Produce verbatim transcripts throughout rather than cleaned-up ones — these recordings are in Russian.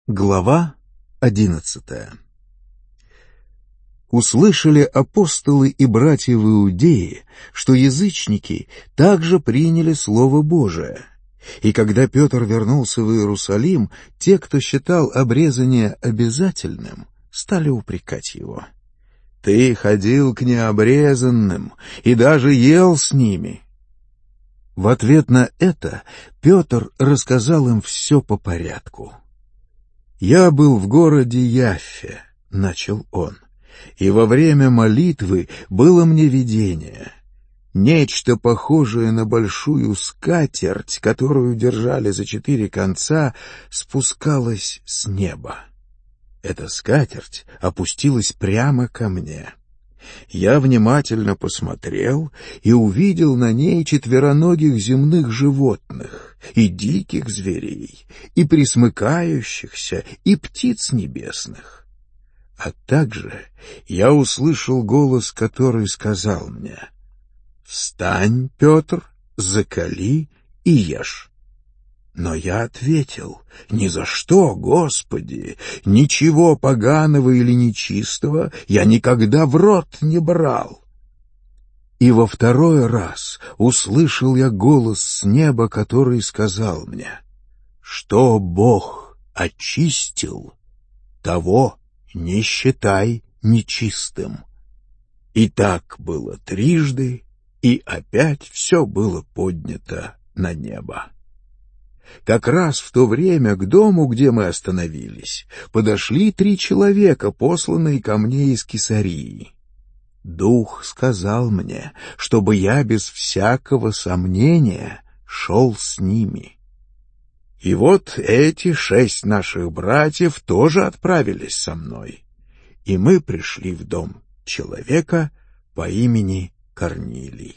Глава одиннадцатая. Услышали апостолы и братья в Иудее, что язычники также приняли Слово Божие. И когда Петр вернулся в Иерусалим, те, кто считал обрезание обязательным, стали упрекать его. «Ты ходил к необрезанным и даже ел с ними». В ответ на это Петр рассказал им все по порядку. «Я был в городе Яффе», — начал он, — «и во время молитвы было мне видение. Нечто похожее на большую скатерть, которую держали за четыре конца, спускалось с неба. Эта скатерть опустилась прямо ко мне. Я внимательно посмотрел и увидел на ней четвероногих земных животных, и диких зверей, и пресмыкающихся, и птиц небесных. А также я услышал голос, который сказал мне: «Встань, Петр, закали и ешь». Но я ответил: «Ни за что, Господи! Ничего поганого или нечистого я никогда в рот не брал». И во второй раз услышал я голос с неба, который сказал мне: «Что Бог очистил, того не считай нечистым». И так было трижды, и опять все было поднято на небо. Как раз в то время к дому, где мы остановились, подошли три человека, посланные ко мне из Кесарии. Дух сказал мне, чтобы я без всякого сомнения шел с ними. И вот эти шесть наших братьев тоже отправились со мной, и мы пришли в дом человека по имени Корнилий.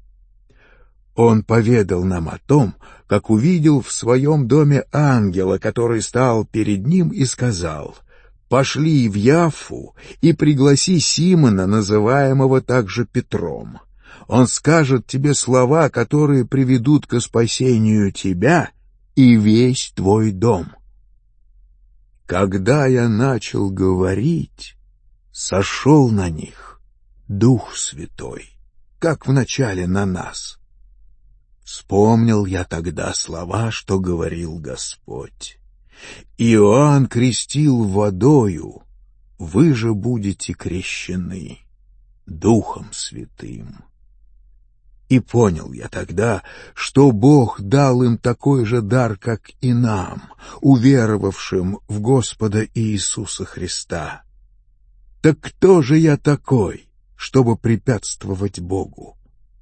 Он поведал нам о том, как увидел в своем доме ангела, который стал перед ним и сказал: «Пошли в Яффу и пригласи Симона, называемого также Петром. Он скажет тебе слова, которые приведут к спасению тебя и весь твой дом». Когда я начал говорить, сошел на них Дух Святой, как вначале на нас. Вспомнил я тогда слова, что говорил Господь: «Иоанн крестил водою, вы же будете крещены Духом Святым». И понял я тогда, что Бог дал им такой же дар, как и нам, уверовавшим в Господа Иисуса Христа. Так кто же я такой, чтобы препятствовать Богу?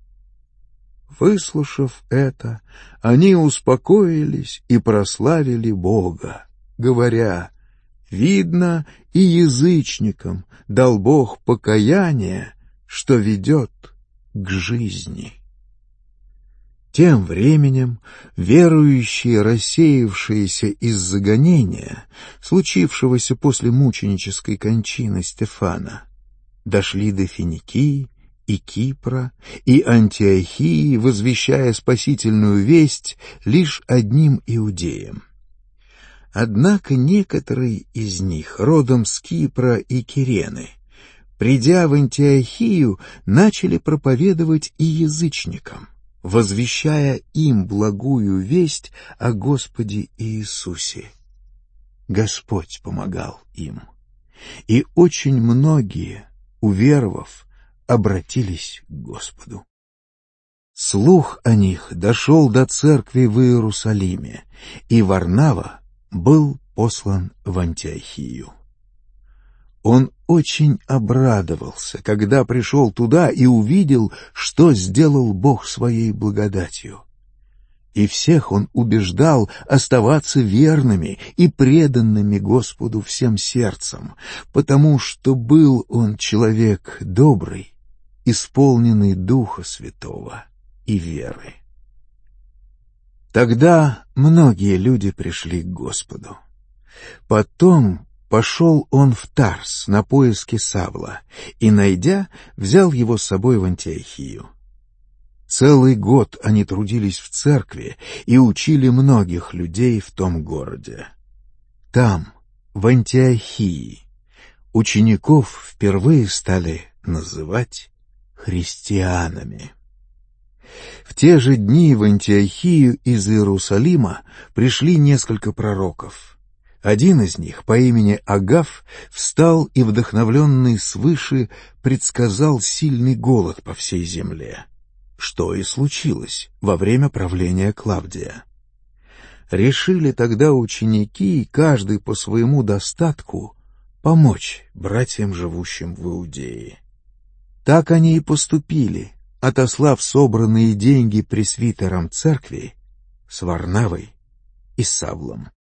Выслушав это, они успокоились и прославили Бога, говоря: «Видно, и язычникам дал Бог покаяние, что ведет к жизни». Тем временем верующие, рассеявшиеся из-за гонения, случившегося после мученической кончины Стефана, дошли до Финикии и Кипра, и Антиохии, возвещая спасительную весть лишь одним иудеям. Однако некоторые из них, родом с Кипра и Кирены, придя в Антиохию, начали проповедовать и язычникам, возвещая им благую весть о Господе Иисусе. Господь помогал им, и очень многие, уверовав, обратились к Господу. Слух о них дошел до церкви в Иерусалиме, и Варнава был послан в Антиохию. Он очень обрадовался, когда пришел туда и увидел, что сделал Бог своей благодатью. И всех он убеждал оставаться верными и преданными Господу всем сердцем, потому что был он человек добрый, исполненный Духа Святого и веры. Тогда многие люди пришли к Господу. Потом пошел он в Тарс на поиски Савла, и, найдя, взял его с собой в Антиохию. Целый год они трудились в церкви и учили многих людей в том городе. там, в Антиохии, учеников впервые стали называть христианами. В те же дни в Антиохию из Иерусалима пришли несколько пророков. Один из них, по имени Агав, встал и, вдохновленный свыше, предсказал сильный голод по всей земле, что и случилось во время правления Клавдия. Решили тогда ученики, каждый по своему достатку, помочь братьям, живущим в Иудее. Так они и поступили, отослав собранные деньги пресвитерам церкви с Варнавой и Савлом.